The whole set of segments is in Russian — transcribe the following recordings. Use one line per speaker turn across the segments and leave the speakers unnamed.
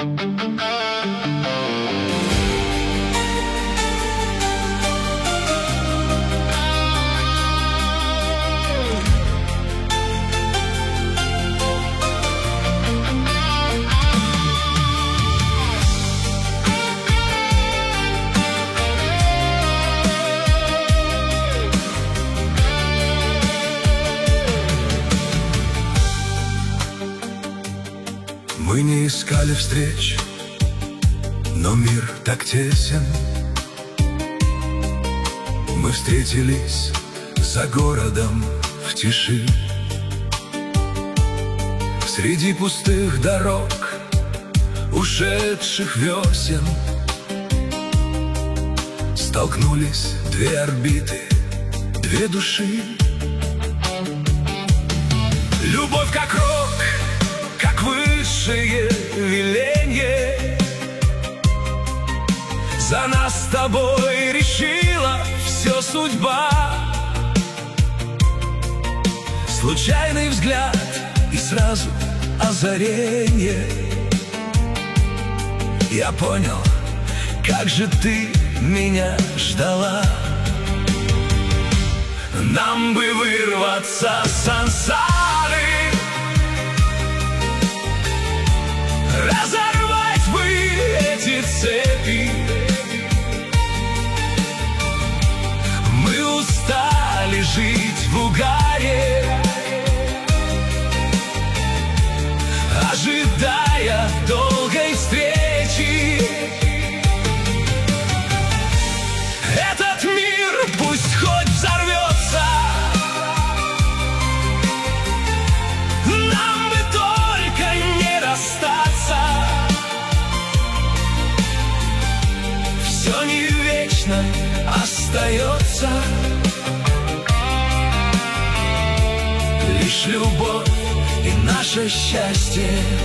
Мы не искали встреч, но мир так тесен. Мы встретились за городом в тиши, среди пустых дорог, ушедших весен. Столкнулись две орбиты, две души. Любовь как рок, как высшее веленье, за нас с тобой решила все судьба. Случайный взгляд и сразу озарение. Я понял, как же ты меня ждала. Нам бы вырваться с сансары, разорвать бы эти цепи. Мы устали жить в угаре, ожидая долгой встречи. Этот мир пусть хоть взорвется, нам бы только не расстаться. Все не вечно остается, лишь любовь и наше счастье.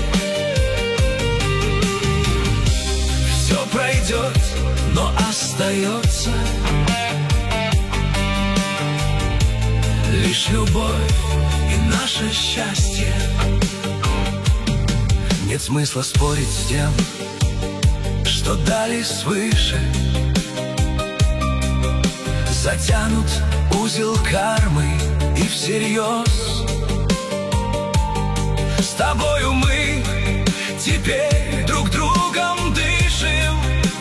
Все пройдет, но остается лишь любовь и наше счастье. Нет смысла спорить с тем, что дали свыше. Затянут узел кармы и всерьез. С тобою мы теперь друг другом дышим,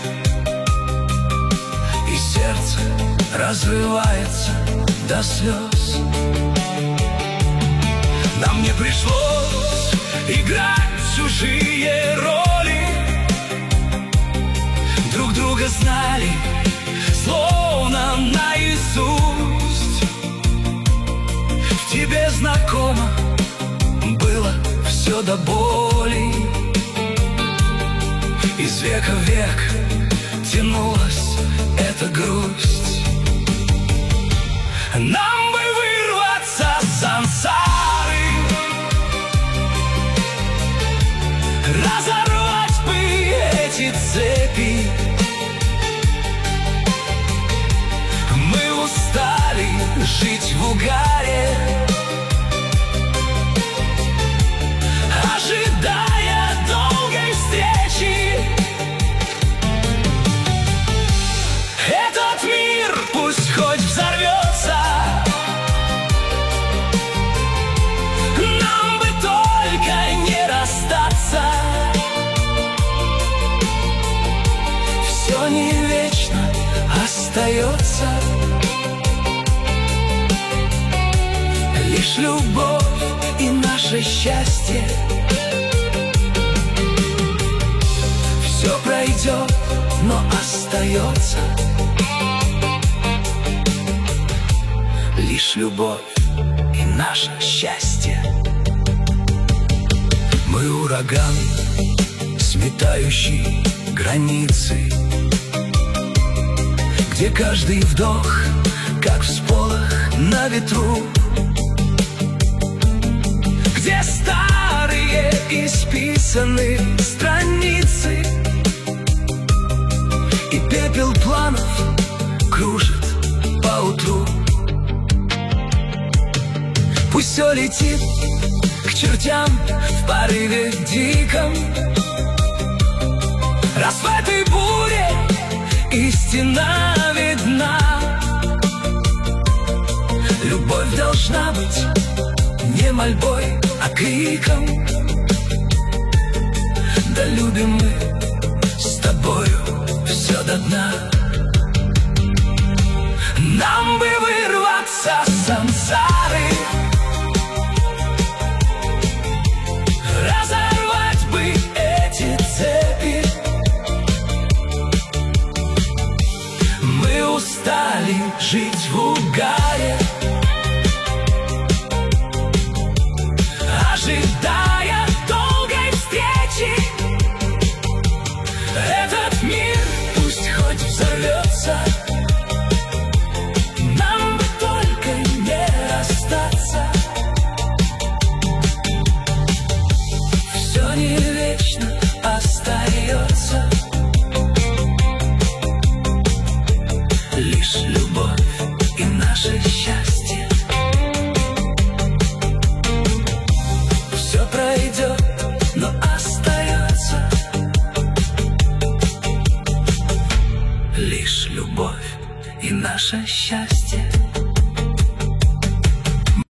и сердце разрывается до слез. Нам не пришлось играть чужие роли, друг друга знали словно наизусть. В тебе знакомо было все до боли, из века в век тянулась эта грусть. Нам бы вырваться с сансары, разорвать бы эти цепи. Мы устали жить в угаре, ожидая долгой встречи. Этот мир пусть хоть взорвется, нам бы только не расстаться. Все не вечно остается, лишь любовь и наше счастье. Все пройдет, но остается лишь любовь и наше счастье. Мы ураган, сметающий границы, где каждый вдох, как всполох на ветру, где старые исписаны страницы, и пепел планов кружит поутру. Пусть все летит к чертям в порыве диком, истина видна. Любовь должна быть не мольбой, а криком. Да любим мы с тобою все до дна. Нам бы вырваться с сансары, разорвать бы эти цепи. Мы устали жить в угаре, ожидая долгой встречи. Этот мир пусть хоть взорвется, нам бы только не расстаться. Все не вечно остается, лишь любовь и наше счастье. Все пройдет, но остается лишь любовь и наше счастье.